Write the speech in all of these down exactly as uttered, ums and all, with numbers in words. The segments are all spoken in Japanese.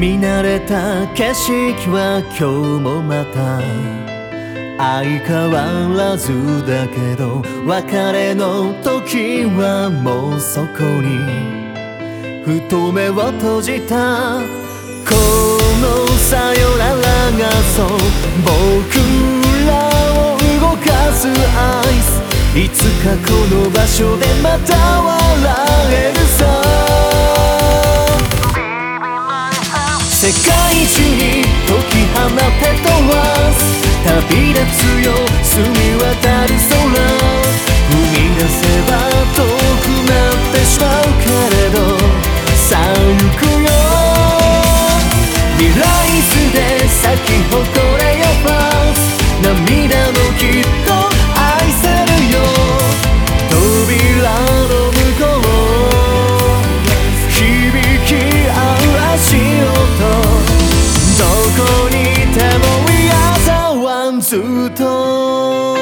見慣れた景色は今日もまた相変わらずだけど、別れの時はもうそこにふと目を閉じた。このさよならがそう僕らを動かすアイス、いつかこの場所でまた笑えるさ。世界中に解き放てとは旅立つよ澄み渡る空、踏み出せば遠くなってしまうけれど、さあ行くよリライスで咲き誇れよファースト、涙もきっと愛せるよ。扉の向こう響き合う足音、どこにいても We are the one ずっと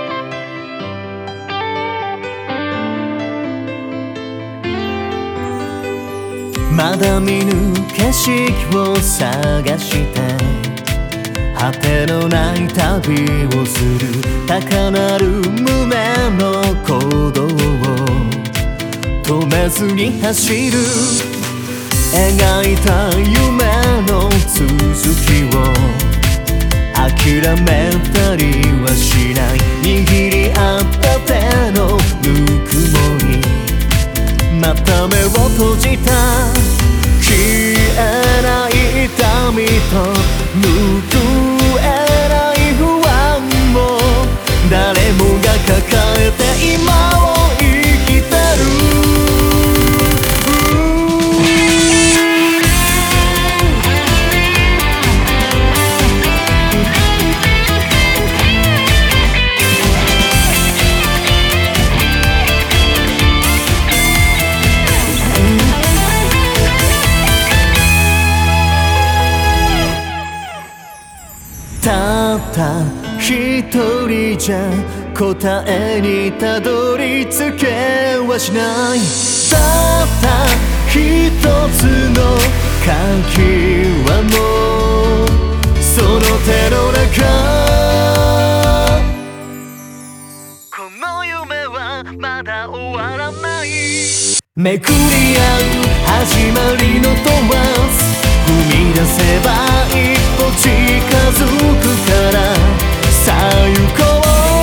まだ見ぬ景色を探して果てのない旅をする、高鳴る胸の鼓動を止めずに走る、描いた夢の続きを諦めたりはしない、握り合った手のぬくもり、また目を閉じた消えない痛みと拭えない不安も、誰もが抱えて今を生きてる。たった一人じゃ答えにたどり着けはしない、たった一つの鍵はもうその手の中、この夢はまだ終わらない、めくり合う始まりのドアス、踏み出せば一歩近づくから、さあ行こう